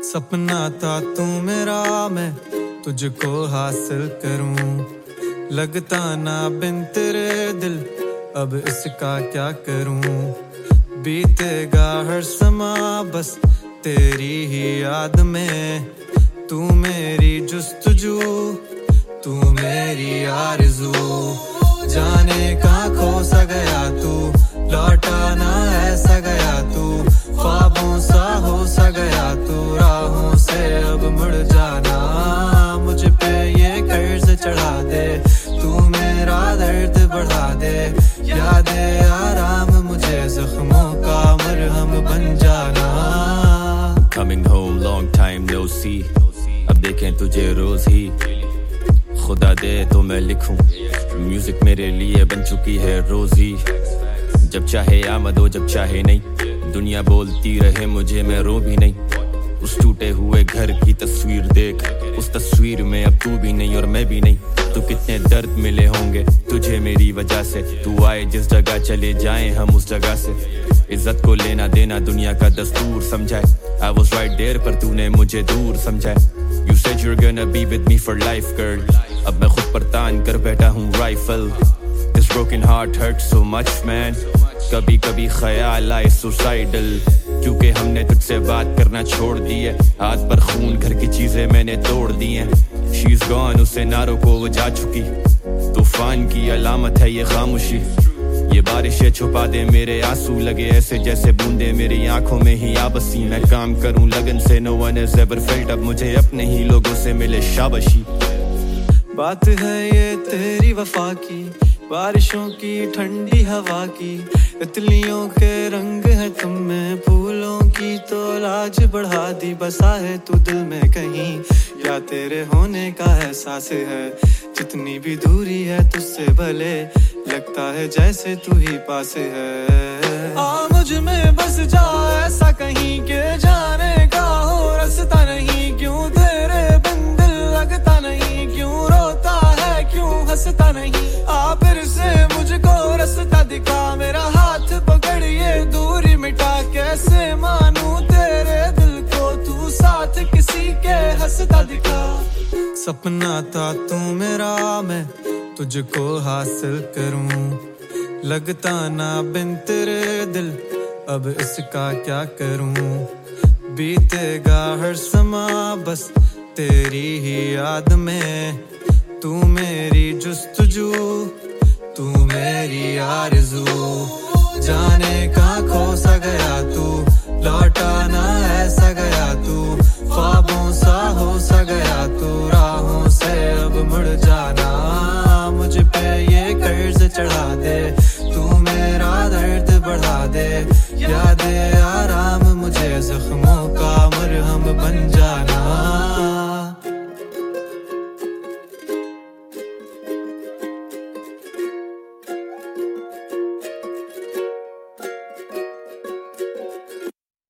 सपना था तू मेरा मैं तुझको हासिल करूं, लगता ना बिन तेरे दिल अब इसका क्या करूं। बीतेगा हर समा बस तेरी ही याद में, तू मेरी जुस्तजू तू मेरी आरज़ू। जाने कहाँ खो सा गया तू, लौटा ना ऐसा गया तू, ख्वाबों सा हो सा गया तू, राहों से अब मुड़ जाना। मुझ पे ये कर्ज चढ़ा दे, तू मेरा दर्द बढ़ा दे, यादे आराम मुझे जख्मों का मरहम बन जाना। Coming home long time no see, अब देखें तुझे रोज ही, खुदा दे तो मैं लिखूं, म्यूजिक मेरे लिए बन चुकी है रोज ही। जब चाहे आमद हो जब चाहे नहीं, दुनिया बोलती रहे मुझे मैं रो भी नहीं। उस टूटे हुए घर की तस्वीर देख, उस तस्वीर में अब तू भी नहीं और मैं भी नहीं। तो कितने दर्द मिले होंगे तुझे मेरी वजह से, तू आए जिस जगह चले जाएं हम उस जगह से। इज्जत को लेना देना दुनिया का दस्तूर समझाए, I was right there पर तूने मुझे दूर समझाए। You said you're gonna be with me for life girl, अब मैं खुद पर तान कर बैठा हूँ rifle. This broken heart hurts so much man, कभी कभी ख्याल आए सुसाइडल, क्योंकि हमने तुझसे बात करना छोड़ दी है। हाथ पर खून घर की चीजें मैंने तोड़ दी हैं। She's gone उसे ना रोको वो जा चुकी, तूफान की अलामत है ये खामोशी। ये बारिशें छुपा दे मेरे आंसू, लगे ऐसे जैसे बूंदे मेरी आंखों में ही आ बसी। मैं काम करूं लगन से, no one has ever felt, अब मुझे अपने ही लोगों से मिले शाबाशी। बात है ये तेरी वफा की, बारिशों की ठंडी हवा की, तितलियों के रंग है तुम में, फूलों की तो लाज बढ़ा दी। बसा है तू दिल में कहीं, या तेरे होने का एहसास है। जितनी भी दूरी है तुझसे भले लगता है जैसे तू ही पास है। आ मुझ में बस जा ऐसा कहीं के जाने का हो रास्ता नहीं, क्यों तेरे बिन दिल लगता नहीं, क्यों रोता है क्यों हंसता नहीं। आ फिर से मुझको रास्ता दिखा, मेरा हाथ पकड़ ये दूरी मिटा। कैसे मानूं तेरे दिल को, तू साथ किसी के हंसता दिखा। सपना था तू मेरा मैं तुझको हासिल करूं, लगता ना बिन तेरे दिल अब इसका क्या करूं। बीतेगा हर समा बस तेरी ही याद में, तू मेरी जुस्तजू तू मेरी यार।